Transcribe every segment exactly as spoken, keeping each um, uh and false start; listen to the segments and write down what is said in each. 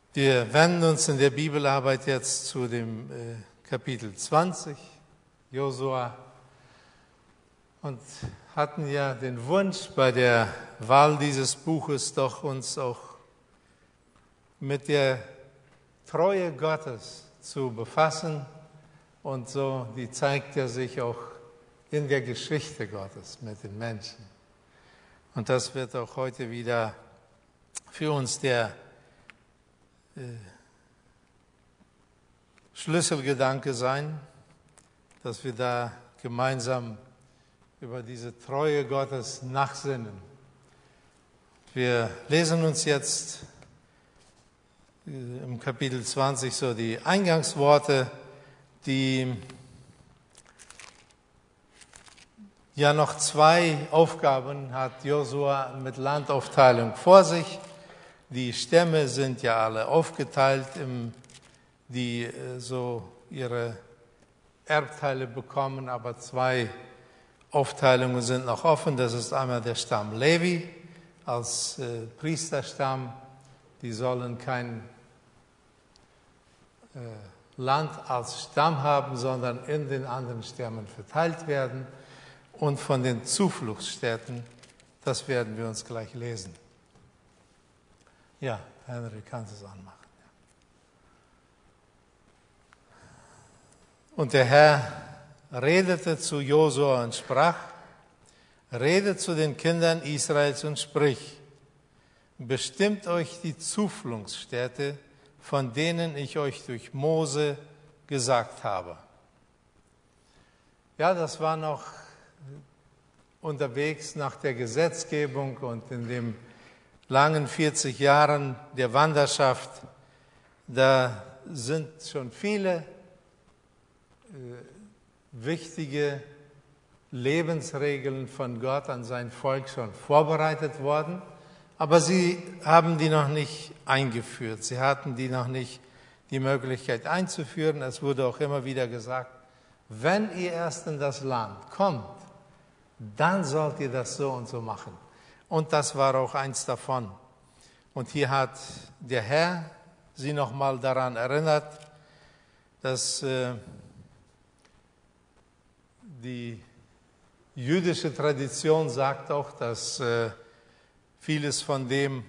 Wir wenden uns in der Bibelarbeit jetzt zu dem äh, Kapitel zwanzig, Josua, und hatten ja den Wunsch bei der Wahl dieses Buches doch uns auch mit der Treue Gottes zu befassen, und so, die zeigt ja sich auch in der Geschichte Gottes mit den Menschen. Und das wird auch heute wieder für uns der äh, Schlüsselgedanke sein, dass wir da gemeinsam über diese Treue Gottes nachsinnen. Wir lesen uns jetzt äh, im Kapitel zwanzig so die Eingangsworte, die ja noch zwei Aufgaben hat Josua mit Landaufteilung vor sich. Die Stämme sind ja alle aufgeteilt, die so ihre Erbteile bekommen, aber zwei Aufteilungen sind noch offen. Das ist einmal der Stamm Levi als äh, Priesterstamm. Die sollen kein äh, Land als Stamm haben, sondern in den anderen Stämmen verteilt werden. Und von den Zufluchtsstätten, das werden wir uns gleich lesen. Ja, Henry, kannst du es anmachen. Und der Herr redete zu Josua und sprach: Rede zu den Kindern Israels und sprich: Bestimmt euch die Zufluchtsstätte, von denen ich euch durch Mose gesagt habe. Ja, das war noch unterwegs nach der Gesetzgebung und in den langen vierzig Jahren der Wanderschaft. Da sind schon viele äh, wichtige Lebensregeln von Gott an sein Volk schon vorbereitet worden, aber sie haben die noch nicht eingeführt. Sie hatten die noch nicht die Möglichkeit einzuführen. Es wurde auch immer wieder gesagt, wenn ihr erst in das Land kommt, dann sollt ihr das so und so machen. Und das war auch eins davon. Und hier hat der Herr sie nochmal daran erinnert, dass äh, die jüdische Tradition sagt auch, dass äh, vieles von dem,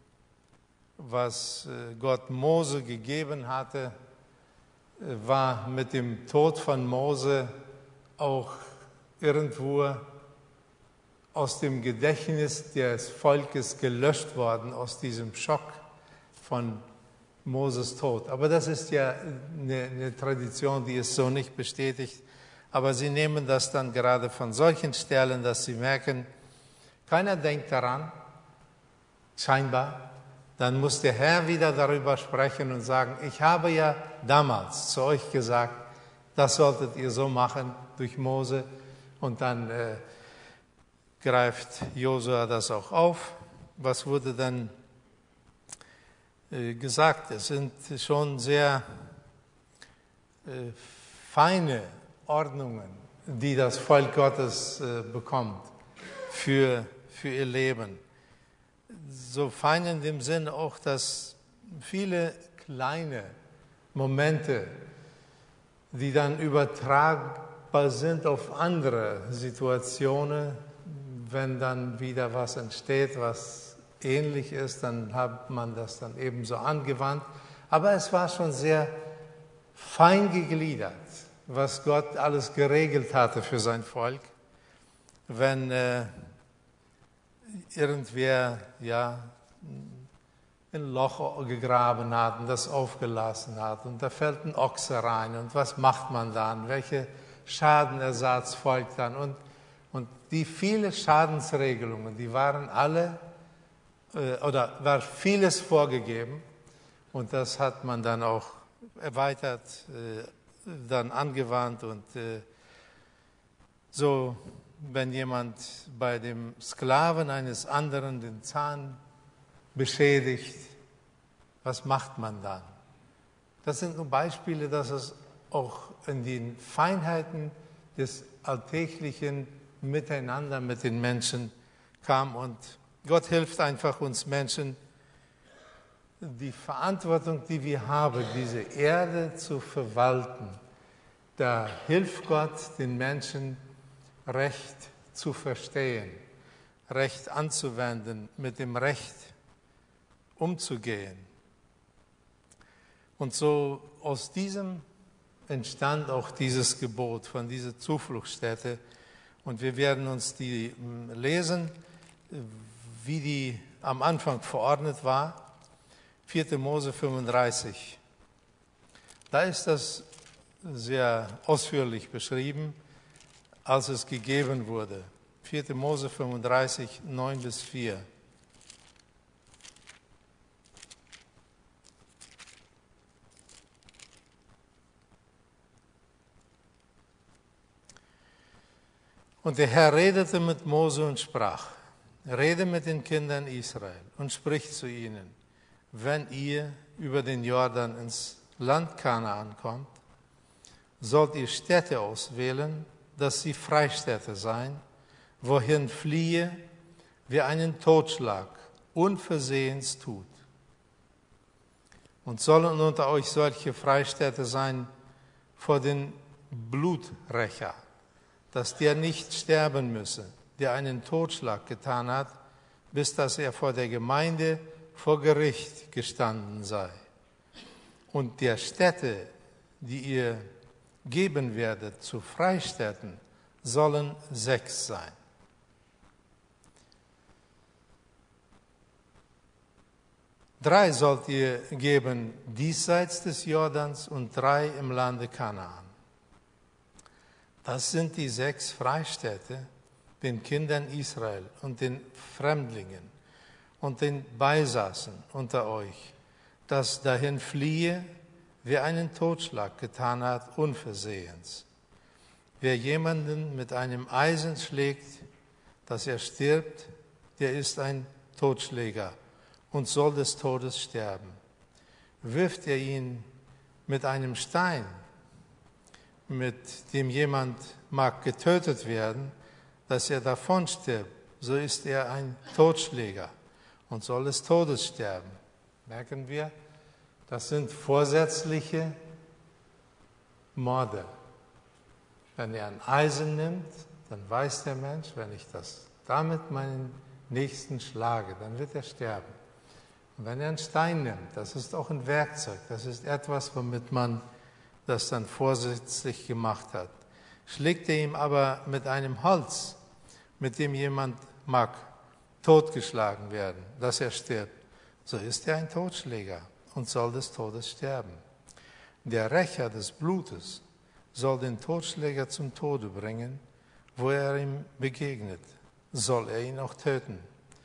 was äh, Gott Mose gegeben hatte, äh, war mit dem Tod von Mose auch irgendwo aus dem Gedächtnis des Volkes gelöscht worden, aus diesem Schock von Moses Tod. Aber das ist ja eine, eine Tradition, die ist so nicht bestätigt. Aber sie nehmen das dann gerade von solchen Stellen, dass sie merken, keiner denkt daran, scheinbar. Dann muss der Herr wieder darüber sprechen und sagen, ich habe ja damals zu euch gesagt, das solltet ihr so machen durch Mose. Und dann äh, greift Josua das auch auf. Was wurde dann äh, gesagt? Es sind schon sehr äh, feine Ordnungen, die das Volk Gottes äh, bekommt für, für ihr Leben. So fein in dem Sinn auch, dass viele kleine Momente, die dann übertragbar sind auf andere Situationen, wenn dann wieder was entsteht, was ähnlich ist, dann hat man das dann ebenso angewandt. Aber es war schon sehr fein gegliedert, was Gott alles geregelt hatte für sein Volk. Wenn äh, irgendwer ja ein Loch gegraben hat und das aufgelassen hat und da fällt ein Ochse rein und was macht man dann? Welche Schadenersatz folgt dann? Und Und die vielen Schadensregelungen, die waren alle, äh, oder war vieles vorgegeben. Und das hat man dann auch erweitert, äh, dann angewandt. Und äh, so, wenn jemand bei dem Sklaven eines anderen den Zahn beschädigt, was macht man dann? Das sind nur Beispiele, dass es auch in den Feinheiten des alltäglichen Miteinander mit den Menschen kam. Und Gott hilft einfach uns Menschen, die Verantwortung, die wir haben, diese Erde zu verwalten, da hilft Gott den Menschen, Recht zu verstehen, Recht anzuwenden, mit dem Recht umzugehen. Und so aus diesem entstand auch dieses Gebot von dieser Zufluchtsstätte. Und wir werden uns die lesen, wie die am Anfang verordnet war. vierter Mose fünfunddreißig. Da ist das sehr ausführlich beschrieben, als es gegeben wurde. vierter Mose fünfunddreißig, neun bis vier. Und der Herr redete mit Mose und sprach: Rede mit den Kindern Israel und sprich zu ihnen: Wenn ihr über den Jordan ins Land Kanaan kommt, sollt ihr Städte auswählen, dass sie Freistädte seien, wohin fliehe, wer einen Totschlag unversehens tut. Und sollen unter euch solche Freistädte sein vor den Bluträcher, dass der nicht sterben müsse, der einen Totschlag getan hat, bis dass er vor der Gemeinde vor Gericht gestanden sei. Und der Städte, die ihr geben werdet zu Freistädten, sollen sechs sein. Drei sollt ihr geben diesseits des Jordans und drei im Lande Kanaan. Das sind die sechs Freistädte, den Kindern Israel und den Fremdlingen und den Beisassen unter euch, dass dahin fliehe, wer einen Totschlag getan hat, unversehens. Wer jemanden mit einem Eisen schlägt, dass er stirbt, der ist ein Totschläger und soll des Todes sterben. Wirft er ihn mit einem Stein, mit dem jemand mag getötet werden, dass er davon stirbt, so ist er ein Totschläger und soll des Todes sterben. Merken wir, das sind vorsätzliche Morde. Wenn er ein Eisen nimmt, dann weiß der Mensch, wenn ich das damit meinen Nächsten schlage, dann wird er sterben. Und wenn er einen Stein nimmt, das ist auch ein Werkzeug, das ist etwas, womit man das dann vorsätzlich gemacht hat. Schlägt er ihm aber mit einem Holz, mit dem jemand mag totgeschlagen werden, dass er stirbt, so ist er ein Totschläger und soll des Todes sterben. Der Rächer des Blutes soll den Totschläger zum Tode bringen, wo er ihm begegnet, soll er ihn auch töten.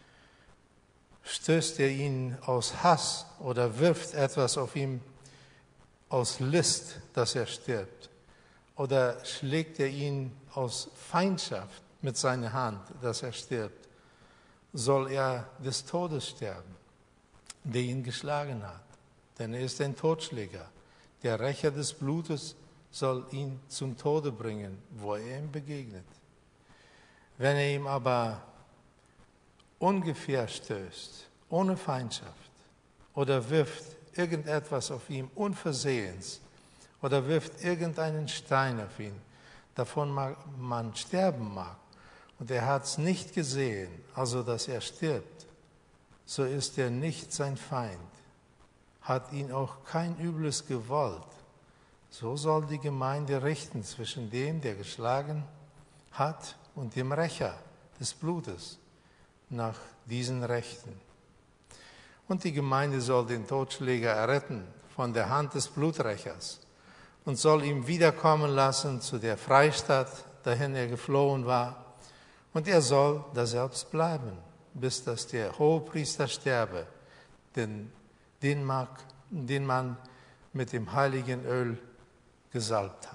Stößt er ihn aus Hass oder wirft etwas auf ihn aus List, dass er stirbt, oder schlägt er ihn aus Feindschaft mit seiner Hand, dass er stirbt, soll er des Todes sterben, der ihn geschlagen hat. Denn er ist ein Totschläger. Der Rächer des Blutes soll ihn zum Tode bringen, wo er ihm begegnet. Wenn er ihm aber ungefähr stößt, ohne Feindschaft, oder wirft irgendetwas auf ihn unversehens, oder wirft irgendeinen Stein auf ihn, davon man sterben mag, und er hat es nicht gesehen, also dass er stirbt, so ist er nicht sein Feind, hat ihn auch kein Übles gewollt. So soll die Gemeinde richten zwischen dem, der geschlagen hat, und dem Rächer des Blutes nach diesen Rechten. Und die Gemeinde soll den Totschläger erretten von der Hand des Bluträchers und soll ihn wiederkommen lassen zu der Freistadt, dahin er geflohen war. Und er soll daselbst bleiben, bis dass der Hohepriester sterbe, denn den, mag, den man mit dem heiligen Öl gesalbt hat.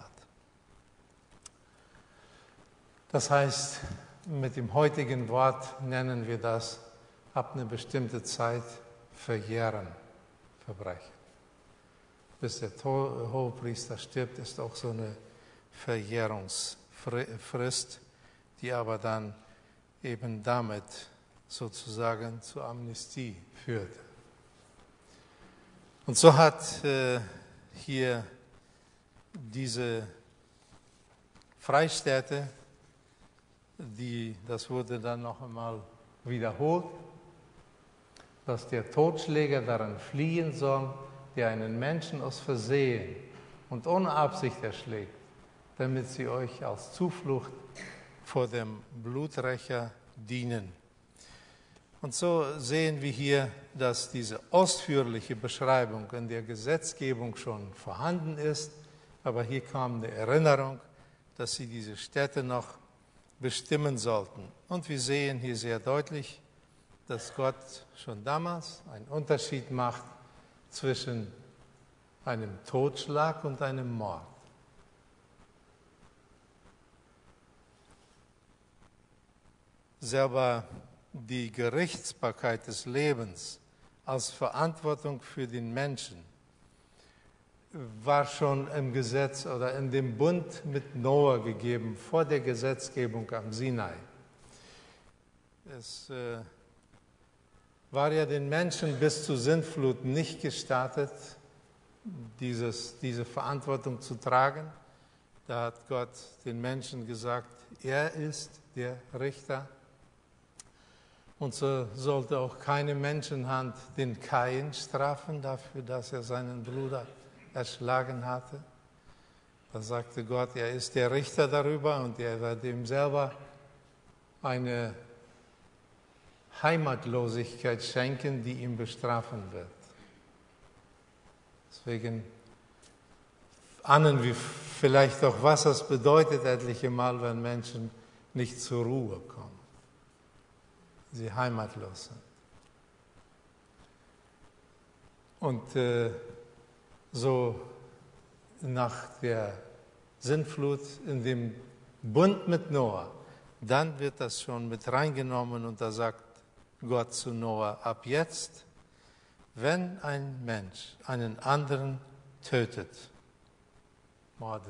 Das heißt, mit dem heutigen Wort nennen wir das ab einer bestimmten Zeit verjähren, Verbrechen. Bis der Hohepriester stirbt, ist auch so eine Verjährungsfrist, die aber dann eben damit sozusagen zur Amnestie führte. Und so hat äh, hier diese Freistätte, die, das wurde dann noch einmal wiederholt, dass der Totschläger daran fliehen soll, der einen Menschen aus Versehen und ohne Absicht erschlägt, damit sie euch als Zuflucht vor dem Bluträcher dienen. Und so sehen wir hier, dass diese ausführliche Beschreibung in der Gesetzgebung schon vorhanden ist, aber hier kam eine Erinnerung, dass sie diese Städte noch bestimmen sollten. Und wir sehen hier sehr deutlich, dass Gott schon damals einen Unterschied macht zwischen einem Totschlag und einem Mord. Selber die Gerichtsbarkeit des Lebens als Verantwortung für den Menschen war schon im Gesetz oder in dem Bund mit Noah gegeben, vor der Gesetzgebung am Sinai. Es äh, war ja den Menschen bis zur Sintflut nicht gestattet, dieses, diese Verantwortung zu tragen. Da hat Gott den Menschen gesagt, er ist der Richter. Und so sollte auch keine Menschenhand den Kain strafen dafür, dass er seinen Bruder erschlagen hatte. Da sagte Gott, er ist der Richter darüber und er wird ihm selber eine Heimatlosigkeit schenken, die ihn bestrafen wird. Deswegen ahnen wir vielleicht auch, was das bedeutet etliche Mal, wenn Menschen nicht zur Ruhe kommen. Sie heimatlos sind. Und äh, so nach der Sintflut in dem Bund mit Noah, dann wird das schon mit reingenommen und da sagt Gott zu Noah, ab jetzt, wenn ein Mensch einen anderen tötet, mordet,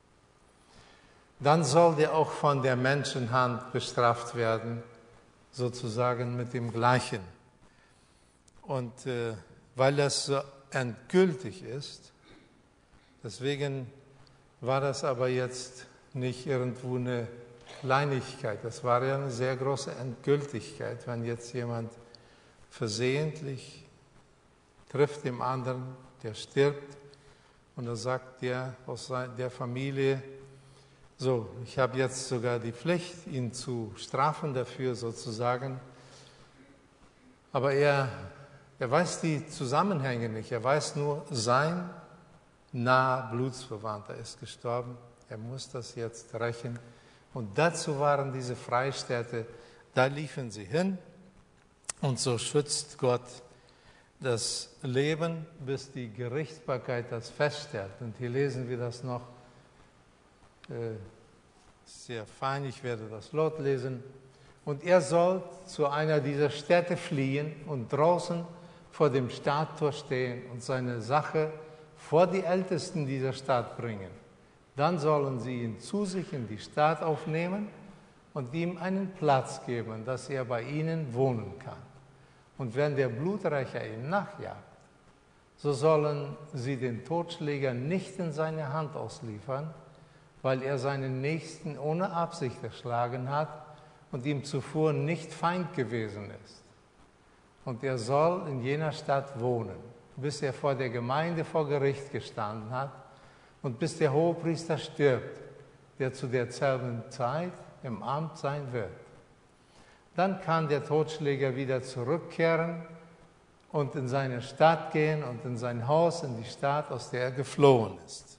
dann soll der auch von der Menschenhand bestraft werden, sozusagen mit dem Gleichen. Und äh, weil das so endgültig ist, deswegen war das aber jetzt nicht irgendwo eine Kleinigkeit. Das war ja eine sehr große Endgültigkeit, wenn jetzt jemand versehentlich trifft dem anderen, der stirbt, und da sagt der aus der Familie, so, ich habe jetzt sogar die Pflicht, ihn zu strafen dafür sozusagen, aber er, er weiß die Zusammenhänge nicht, er weiß nur, sein naher Blutsverwandter ist gestorben, er muss das jetzt rächen. Und dazu waren diese Freistädte, da liefen sie hin und so schützt Gott das Leben, bis die Gerichtsbarkeit das feststellt. Und hier lesen wir das noch äh, sehr fein, ich werde das laut lesen. Und er soll zu einer dieser Städte fliehen und draußen vor dem Stadttor stehen und seine Sache vor die Ältesten dieser Stadt bringen. Dann sollen sie ihn zu sich in die Stadt aufnehmen und ihm einen Platz geben, dass er bei ihnen wohnen kann. Und wenn der Bluträcher ihn nachjagt, so sollen sie den Totschläger nicht in seine Hand ausliefern, weil er seinen Nächsten ohne Absicht erschlagen hat und ihm zuvor nicht Feind gewesen ist. Und er soll in jener Stadt wohnen, bis er vor der Gemeinde vor Gericht gestanden hat und bis der Hohepriester stirbt, der zu derselben Zeit im Amt sein wird. Dann kann der Totschläger wieder zurückkehren und in seine Stadt gehen und in sein Haus, in die Stadt, aus der er geflohen ist.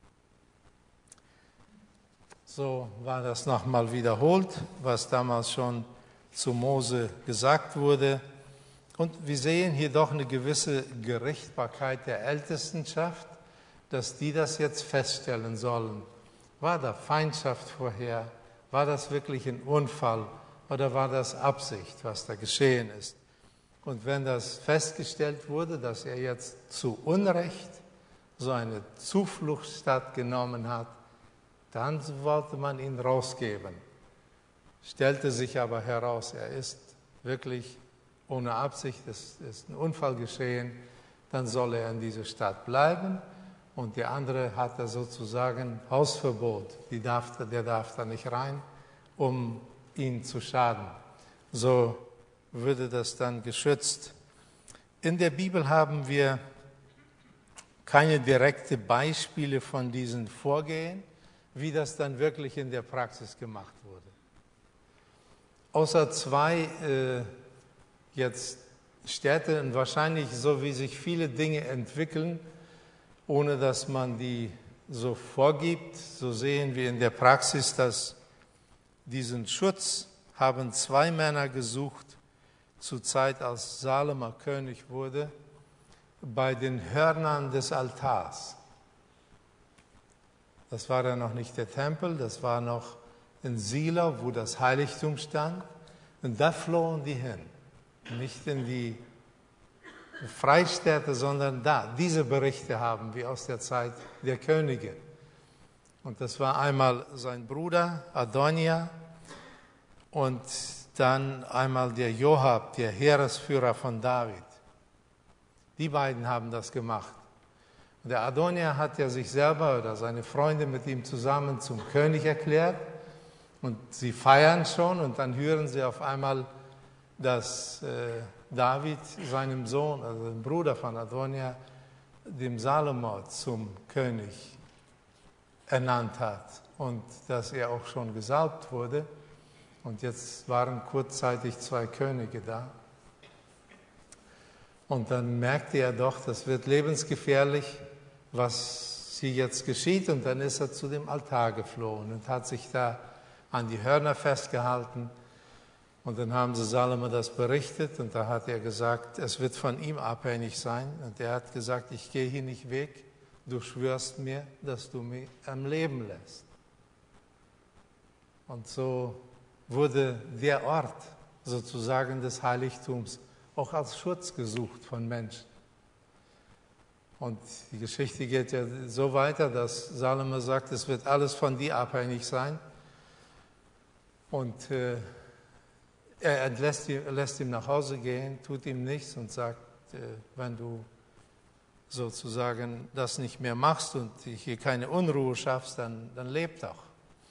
So war das nochmal wiederholt, was damals schon zu Mose gesagt wurde. Und wir sehen hier doch eine gewisse Gerichtsbarkeit der Ältestenschaft, dass die das jetzt feststellen sollen. War da Feindschaft vorher? War das wirklich ein Unfall? Oder war das Absicht, was da geschehen ist? Und wenn das festgestellt wurde, dass er jetzt zu Unrecht so eine Zufluchtsstadt genommen hat, dann wollte man ihn rausgeben. Stellte sich aber heraus, er ist wirklich ohne Absicht, es ist ein Unfall geschehen. dann soll er in dieser Stadt bleiben. Und der andere hat da sozusagen Hausverbot. Die darf, der darf da nicht rein, um ihn zu schaden. So würde das dann geschützt. In der Bibel haben wir keine direkten Beispiele von diesen Vorgehen, wie das dann wirklich in der Praxis gemacht wurde. Außer zwei äh, jetzt Städte und wahrscheinlich so, wie sich viele Dinge entwickeln, ohne dass man die so vorgibt, so sehen wir in der Praxis, dass diesen Schutz haben zwei Männer gesucht, zur Zeit, als Salomo König wurde, bei den Hörnern des Altars. Das war dann noch nicht der Tempel, das war noch in Silo, wo das Heiligtum stand. Und da flohen die hin, nicht in die Freistädte, sondern da. Diese Berichte haben wir aus der Zeit der Könige. Und das war einmal sein Bruder Adonia und dann einmal der Joab, der Heeresführer von David. Die beiden haben das gemacht. Und der Adonia hat ja sich selber oder seine Freunde mit ihm zusammen zum König erklärt. Und sie feiern schon und dann hören sie auf einmal, dass äh, David seinem Sohn, also dem Bruder von Adonia, dem Salomo zum König ernannt hat und dass er auch schon gesalbt wurde. Und jetzt waren kurzzeitig zwei Könige da. Und dann merkte er doch, das wird lebensgefährlich, was hier jetzt geschieht. Und dann ist er zu dem Altar geflohen und hat sich da an die Hörner festgehalten. Und dann haben sie Salomo das berichtet und da hat er gesagt, es wird von ihm abhängig sein. Und er hat gesagt, ich gehe hier nicht weg, du schwörst mir, dass du mich am Leben lässt. Und so wurde der Ort sozusagen des Heiligtums auch als Schutz gesucht von Menschen. Und die Geschichte geht ja so weiter, dass Salomo sagt, es wird alles von dir abhängig sein. Und äh, er entlässt ihn, lässt ihn nach Hause gehen, tut ihm nichts und sagt, äh, wenn du sozusagen das nicht mehr machst und hier keine Unruhe schaffst, dann, dann leb doch.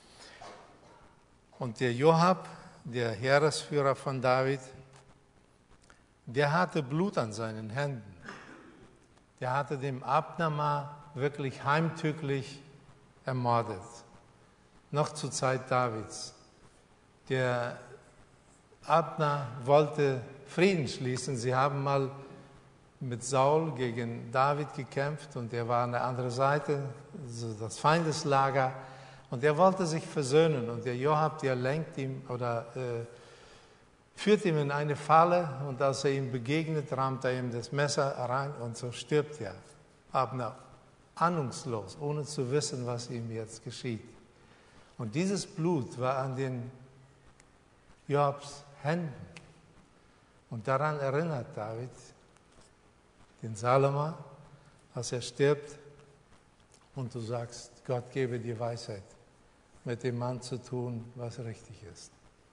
Und der Joab, der Heeresführer von David, der hatte Blut an seinen Händen. Der hatte den Abner wirklich heimtücklich ermordet, noch zur Zeit Davids. Der Abner wollte Frieden schließen. Sie haben mal mit Saul gegen David gekämpft und er war an der anderen Seite, also das Feindeslager. Und er wollte sich versöhnen und der Joab, der lenkt ihm oder äh, führt ihm in eine Falle und als er ihm begegnet, rammt er ihm das Messer rein und so stirbt er. Abner, ahnungslos, ohne zu wissen, was ihm jetzt geschieht. Und dieses Blut war an den Joabs Händen. Und daran erinnert David den Salomo, als er stirbt und du sagst, Gott gebe dir Weisheit, mit dem Mann zu tun, was richtig ist.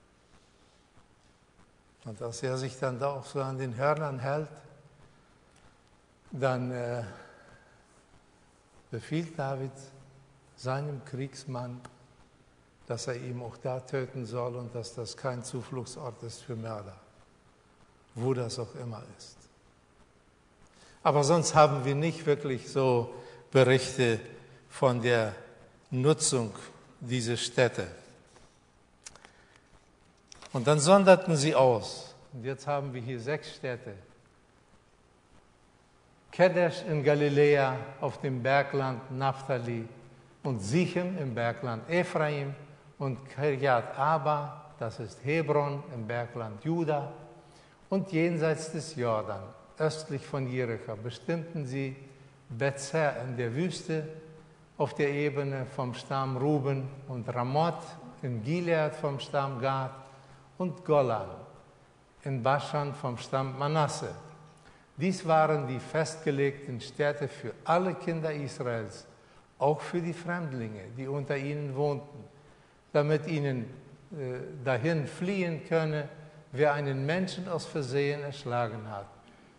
Und als er sich dann da auch so an den Hörnern hält, dann äh, befiehlt David seinem Kriegsmann, dass er ihn auch da töten soll und dass das kein Zufluchtsort ist für Mörder, wo das auch immer ist. Aber sonst haben wir nicht wirklich so Berichte von der Nutzung dieser Städte. Und dann sonderten sie aus. Und jetzt haben wir hier sechs Städte. Kedesh in Galiläa auf dem Bergland Naphtali und Sichem im Bergland Ephraim und Kirjat Arba, das ist Hebron im Bergland Juda und jenseits des Jordan, östlich von Jericho, bestimmten sie Bezer in der Wüste auf der Ebene vom Stamm Ruben und Ramoth in Gilead vom Stamm Gad und Golan in Baschan vom Stamm Manasse. Dies waren die festgelegten Städte für alle Kinder Israels, auch für die Fremdlinge, die unter ihnen wohnten, damit ihnen äh, dahin fliehen könne, wer einen Menschen aus Versehen erschlagen hat.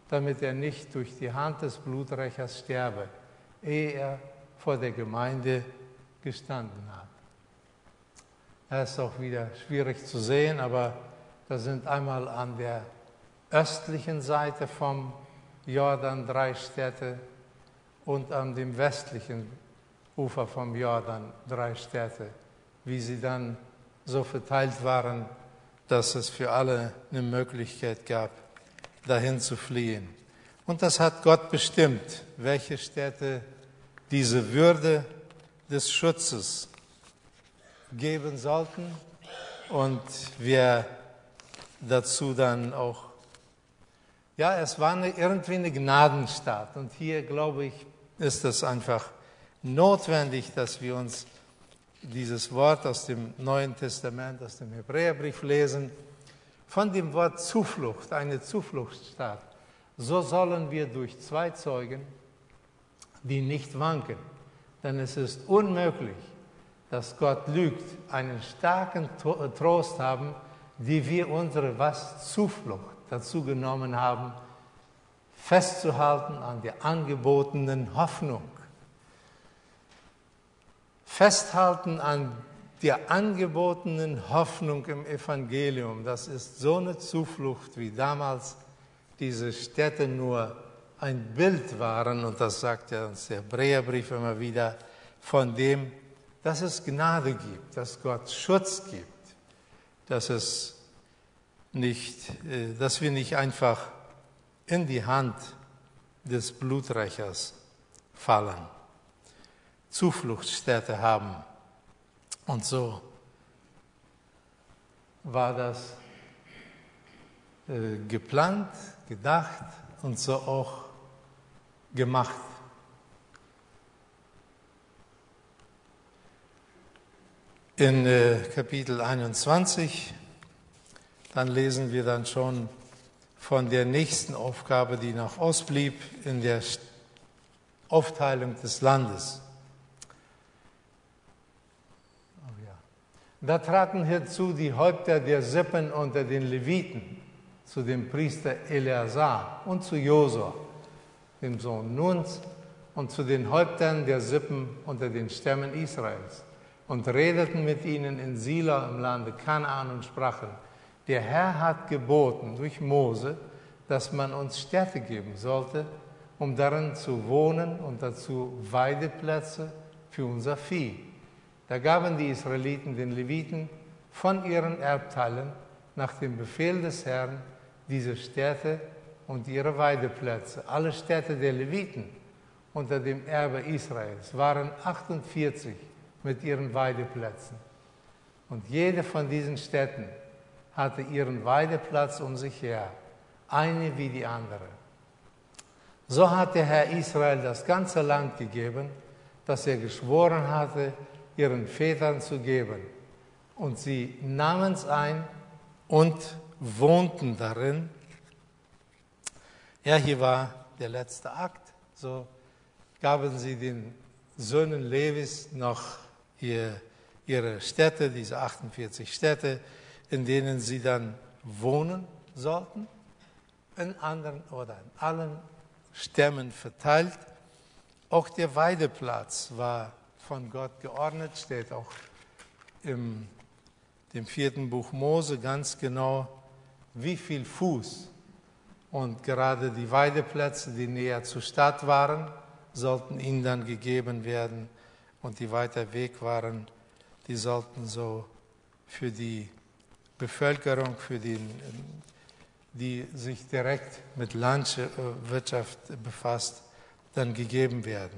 damit er nicht durch die Hand des Bluträchers sterbe, ehe er vor der Gemeinde gestanden hat. Das ist auch wieder schwierig zu sehen, aber da sind einmal an der östlichen Seite vom Jordan drei Städte und an dem westlichen Ufer vom Jordan drei Städte, wie sie dann so verteilt waren, dass es für alle eine Möglichkeit gab, dahin zu fliehen. Und das hat Gott bestimmt, welche Städte diese Würde des Schutzes geben sollten und wer dazu dann auch, ja, es war eine, irgendwie eine Gnadenstaat. Und hier, glaube ich, ist es einfach notwendig, dass wir uns dieses Wort aus dem Neuen Testament, aus dem Hebräerbrief lesen, von dem Wort Zuflucht, eine Zufluchtsstaat. So sollen wir durch zwei Zeugen, die nicht wanken, denn es ist unmöglich, dass Gott lügt, einen starken Trost haben, die wir unsere was Zuflucht dazu genommen haben, festzuhalten an der angebotenen Hoffnung. Festhalten an der angebotenen Hoffnung im Evangelium, das ist so eine Zuflucht, wie damals diese Städte nur ein Bild waren, und das sagt ja uns der Hebräerbrief immer wieder, von dem, dass es Gnade gibt, dass Gott Schutz gibt, dass es nicht, dass wir nicht einfach in die Hand des Bluträchers fallen, Zufluchtsstätte haben. Und so war das äh, geplant, gedacht und so auch gemacht. In äh, Kapitel einundzwanzig, dann lesen wir dann schon von der nächsten Aufgabe, die noch ausblieb in der Aufteilung des Landes. Da traten hinzu die Häupter der Sippen unter den Leviten, zu dem Priester Eleazar und zu Josua, dem Sohn Nuns, und zu den Häuptern der Sippen unter den Stämmen Israels, und redeten mit ihnen in Sila im Lande Kanaan und sprachen: Der Herr hat geboten durch Mose, dass man uns Städte geben sollte, um darin zu wohnen und dazu Weideplätze für unser Vieh. Da gaben die Israeliten den Leviten von ihren Erbteilen nach dem Befehl des Herrn diese Städte und ihre Weideplätze. Alle Städte der Leviten unter dem Erbe Israels waren achtundvierzig mit ihren Weideplätzen. Und jede von diesen Städten hatte ihren Weideplatz um sich her, eine wie die andere. So hat der Herr Israel das ganze Land gegeben, das er geschworen hatte, ihren Vätern zu geben. Und sie nahmen es ein und wohnten darin. Ja, hier war der letzte Akt. So gaben sie den Söhnen Levis noch ihr, ihre Städte, diese achtundvierzig Städte, in denen sie dann wohnen sollten, in anderen oder in allen Stämmen verteilt. Auch der Weideplatz war von Gott geordnet, steht auch im dem vierten Buch Mose ganz genau, wie viel Fuß. Und gerade die Weideplätze, die näher zur Stadt waren, sollten ihnen dann gegeben werden. Und die weiter weg waren, die sollten so für die Bevölkerung, für die, die sich direkt mit Landwirtschaft befasst, dann gegeben werden.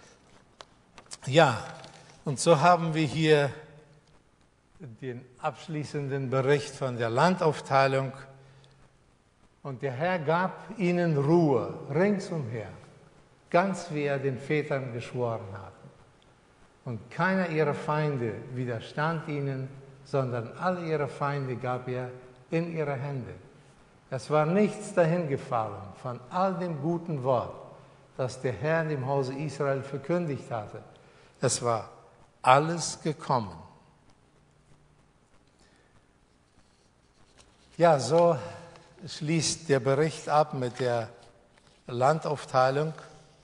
Ja, und so haben wir hier den abschließenden Bericht von der Landaufteilung. Und der Herr gab ihnen Ruhe ringsumher, ganz wie er den Vätern geschworen hatte. Und keiner ihrer Feinde widerstand ihnen, sondern alle ihre Feinde gab er in ihre Hände. Es war nichts dahingefallen von all dem guten Wort, das der Herr dem Hause Israel verkündigt hatte. Es war alles gekommen. Ja, so schließt der Bericht ab mit der Landaufteilung.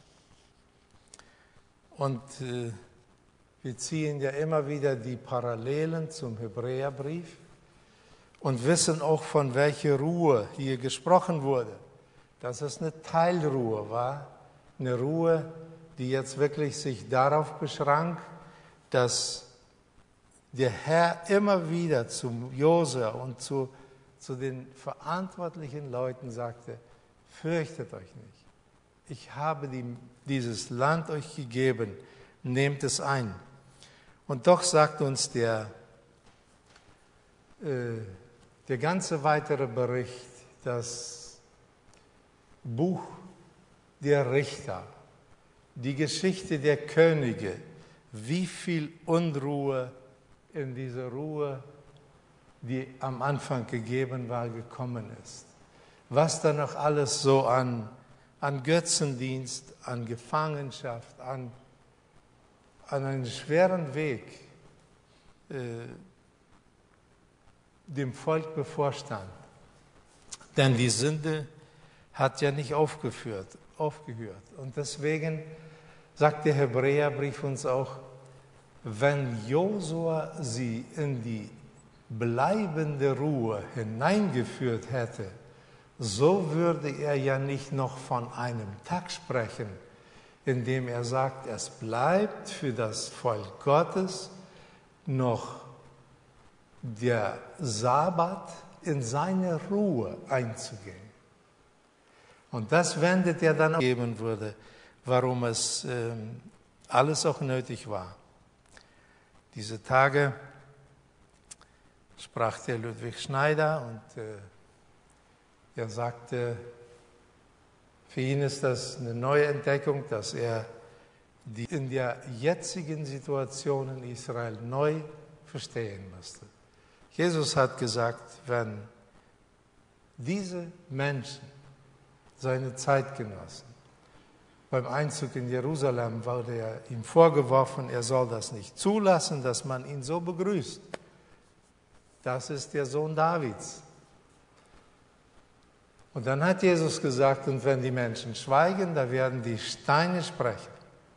Und äh, wir ziehen ja immer wieder die Parallelen zum Hebräerbrief und wissen auch, von welcher Ruhe hier gesprochen wurde. Dass es eine Teilruhe war, eine Ruhe, die jetzt wirklich sich darauf beschränkt, dass der Herr immer wieder zu Josua und zu, zu den verantwortlichen Leuten sagte, fürchtet euch nicht. Ich habe die, dieses Land euch gegeben, nehmt es ein. Und doch sagt uns der, äh, der ganze weitere Bericht, das Buch der Richter, die Geschichte der Könige, wie viel Unruhe in diese Ruhe, die am Anfang gegeben war, gekommen ist. Was da noch alles so an, an Götzendienst, an Gefangenschaft, an, an einen schweren Weg äh, dem Volk bevorstand. Denn die Sünde hat ja nicht aufgeführt, aufgehört. Und deswegen sagt der Hebräerbrief uns auch, wenn Josua sie in die bleibende Ruhe hineingeführt hätte, so würde er ja nicht noch von einem Tag sprechen, in dem er sagt, es bleibt für das Volk Gottes noch der Sabbat in seine Ruhe einzugehen. Und das wendet er dann geben würde, warum es äh, alles auch nötig war. Diese Tage sprach der Ludwig Schneider und äh, er sagte, für ihn ist das eine neue Entdeckung, dass er die in der jetzigen Situation in Israel neu verstehen musste. Jesus hat gesagt, wenn diese Menschen, seine Zeitgenossen, beim Einzug in Jerusalem wurde er ihm vorgeworfen, er soll das nicht zulassen, dass man ihn so begrüßt. Das ist der Sohn Davids. Und dann hat Jesus gesagt, und wenn die Menschen schweigen, da werden die Steine sprechen.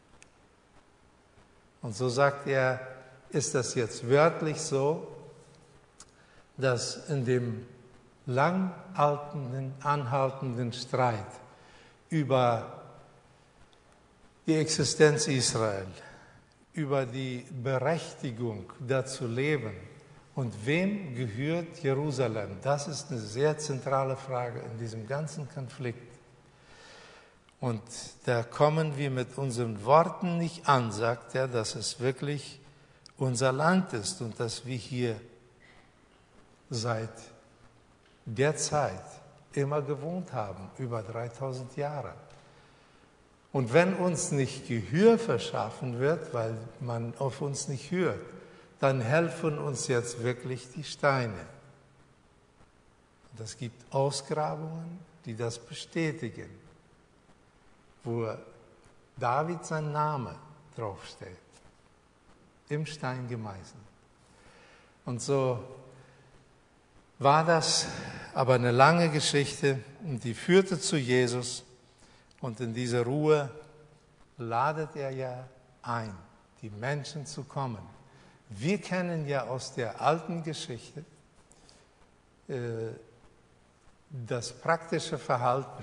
Und so sagt er, ist das jetzt wörtlich so, dass in dem lang anhaltenden Streit über die Existenz Israel, über die Berechtigung, da zu leben. Und wem gehört Jerusalem? Das ist eine sehr zentrale Frage in diesem ganzen Konflikt. Und da kommen wir mit unseren Worten nicht an, sagt er, dass es wirklich unser Land ist und dass wir hier seit der Zeit immer gewohnt haben, über dreitausend Jahre. Und wenn uns nicht Gehör verschaffen wird, weil man auf uns nicht hört, dann helfen uns jetzt wirklich die Steine. Und es gibt Ausgrabungen, die das bestätigen, wo David sein Name draufsteht, im Stein gemeißelt. Und so war das aber eine lange Geschichte und die führte zu Jesus. Und in diese Ruhe ladet er ja ein, die Menschen zu kommen. Wir kennen ja aus der alten Geschichte äh, das praktische Verhalten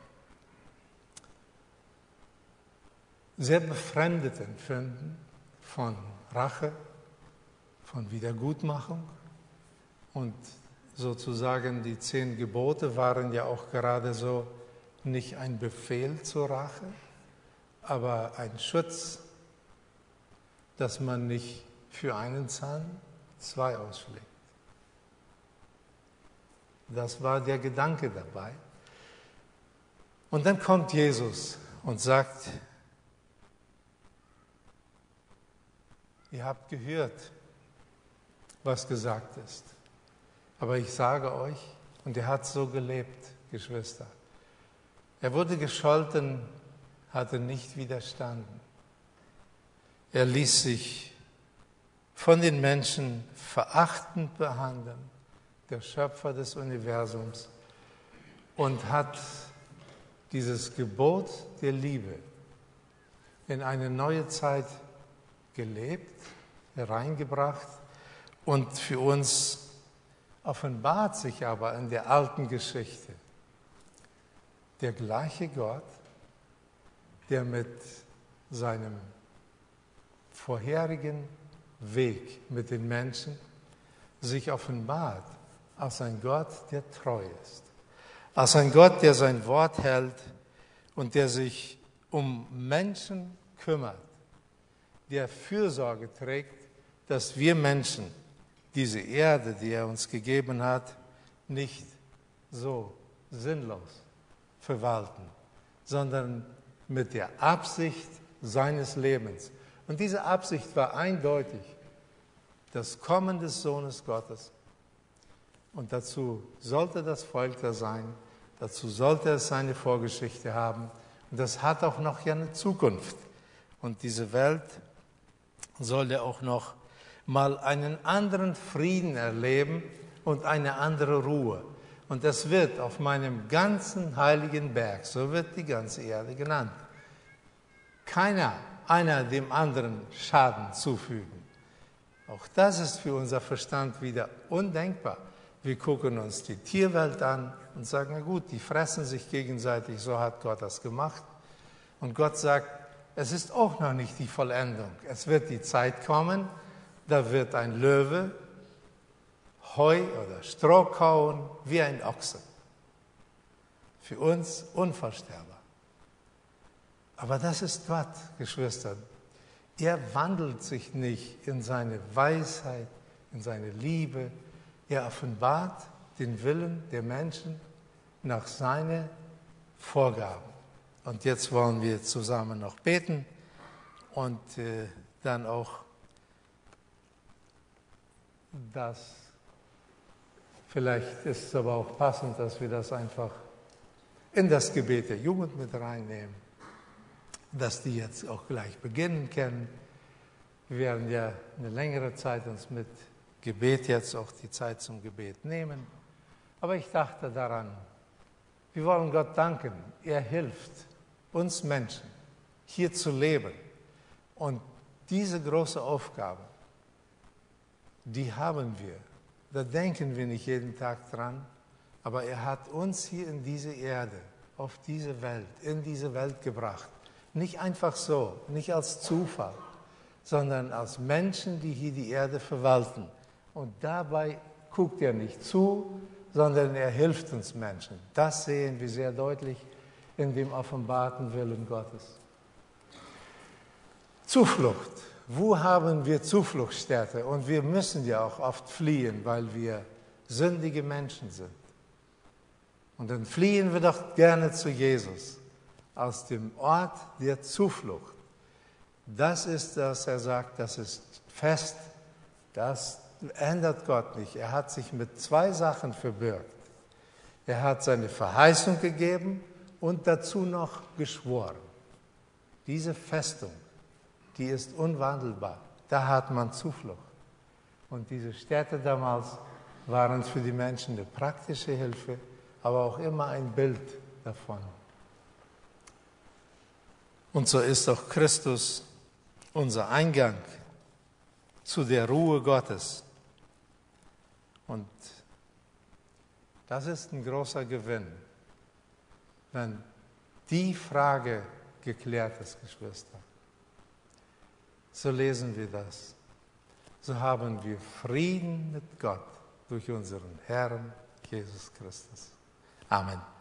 sehr befremdet empfinden von Rache, von Wiedergutmachung. Und sozusagen die zehn Gebote waren ja auch gerade so nicht ein Befehl zur Rache, aber ein Schutz, dass man nicht für einen Zahn zwei ausschlägt. Das war der Gedanke dabei. Und dann kommt Jesus und sagt, ihr habt gehört, was gesagt ist. Aber ich sage euch, und er hat so gelebt, Geschwister. Er wurde gescholten, hatte nicht widerstanden. Er ließ sich von den Menschen verachtend behandeln, der Schöpfer des Universums, und hat dieses Gebot der Liebe in eine neue Zeit gelebt, hereingebracht und für uns offenbart sich aber in der alten Geschichte der gleiche Gott, der mit seinem vorherigen Weg mit den Menschen sich offenbart als ein Gott, der treu ist, als ein Gott, der sein Wort hält und der sich um Menschen kümmert, der Fürsorge trägt, dass wir Menschen diese Erde, die er uns gegeben hat, nicht so sinnlos verwalten, sondern mit der Absicht seines Lebens. Und diese Absicht war eindeutig das Kommen des Sohnes Gottes. Und dazu sollte das Volk da sein, dazu sollte es seine Vorgeschichte haben. Und das hat auch noch ja eine Zukunft. Und diese Welt sollte auch noch mal einen anderen Frieden erleben und eine andere Ruhe. Und das wird auf meinem ganzen heiligen Berg, so wird die ganze Erde genannt, keiner, einer dem anderen Schaden zufügen. Auch das ist für unser Verstand wieder undenkbar. Wir gucken uns die Tierwelt an und sagen, na gut, die fressen sich gegenseitig, so hat Gott das gemacht. Und Gott sagt, es ist auch noch nicht die Vollendung. Es wird die Zeit kommen, da wird ein Löwe Heu oder Stroh kauen wie ein Ochse. Für uns unvorstellbar. Aber das ist Gott, Geschwister. Er wandelt sich nicht in seine Weisheit, in seine Liebe. Er offenbart den Willen der Menschen nach seinen Vorgaben. Und jetzt wollen wir zusammen noch beten und äh, dann auch das, vielleicht ist es aber auch passend, dass wir das einfach in das Gebet der Jugend mit reinnehmen, dass die jetzt auch gleich beginnen können. Wir werden ja eine längere Zeit uns mit Gebet jetzt auch die Zeit zum Gebet nehmen. Aber ich dachte daran, wir wollen Gott danken. Er hilft uns Menschen, hier zu leben. Und diese große Aufgabe, die haben wir. Da denken wir nicht jeden Tag dran. Aber er hat uns hier in diese Erde, auf diese Welt, in diese Welt gebracht. Nicht einfach so, nicht als Zufall, sondern als Menschen, die hier die Erde verwalten. Und dabei guckt er nicht zu, sondern er hilft uns Menschen. Das sehen wir sehr deutlich in dem offenbarten Willen Gottes. Zuflucht. Wo haben wir Zufluchtsstätte? Und wir müssen ja auch oft fliehen, weil wir sündige Menschen sind. Und dann fliehen wir doch gerne zu Jesus, aus dem Ort der Zuflucht. Das ist, was er sagt, das ist fest, das ändert Gott nicht. Er hat sich mit zwei Sachen verbürgt. Er hat seine Verheißung gegeben und dazu noch geschworen. Diese Festung, die ist unwandelbar. Da hat man Zuflucht. Und diese Städte damals waren für die Menschen eine praktische Hilfe, aber auch immer ein Bild davon. Und so ist auch Christus unser Eingang zu der Ruhe Gottes. Und das ist ein großer Gewinn, wenn die Frage geklärt ist, Geschwister. So lesen wir das. So haben wir Frieden mit Gott durch unseren Herrn Jesus Christus. Amen.